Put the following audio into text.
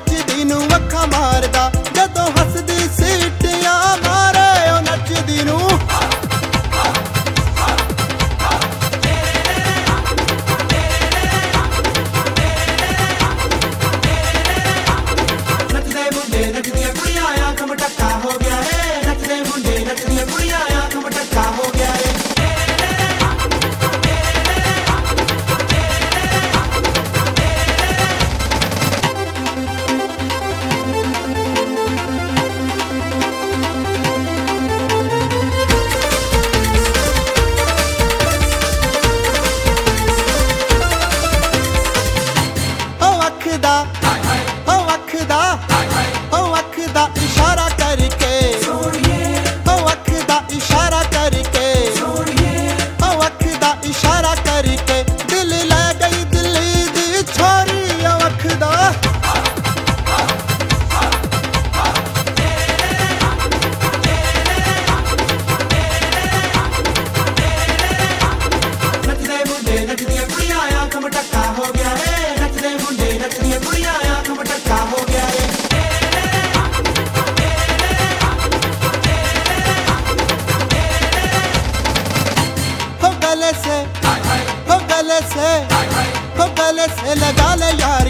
नचदी नू अखा मारदा जदों हसदी सीटियां मारे ओ नचदी नू। नचदे मुंडे नचदियां कुड़ियां आंख मटक्का हो गया है। नचदे मुंडे नचदियां कुड़ियां आंख मटक्का हो गया है। इशारा करके ओ अख दा इशारा करके ओ अख दा इशारा करके दिल ले गई दिल्ली दी छोरी ओ अख दा। नचदे मुंडे नचदियां कुड़ियां आंख मटक्का हो गया है। नचदे मुंडे नचदियां कुड़ियां आंख मटक्का हो गया है। गले से लगा ले यार